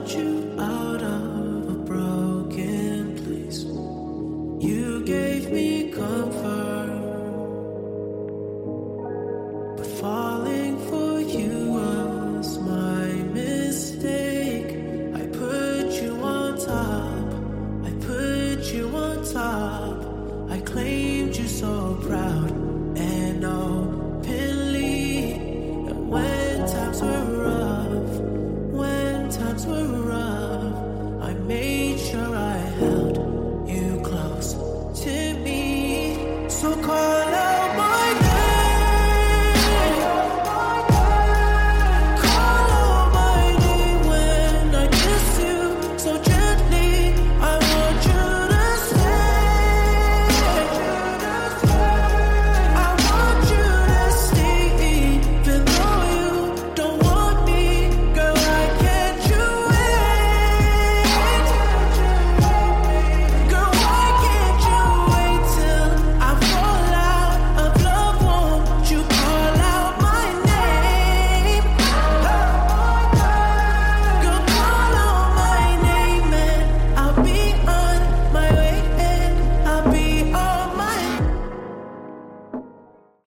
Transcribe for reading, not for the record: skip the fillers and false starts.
you out of a broken place. You gave me comfort, but falling for you was my mistake. I put you on top, I put you on top. I claimed you so proud and openly. And when times were rough, when times were rough,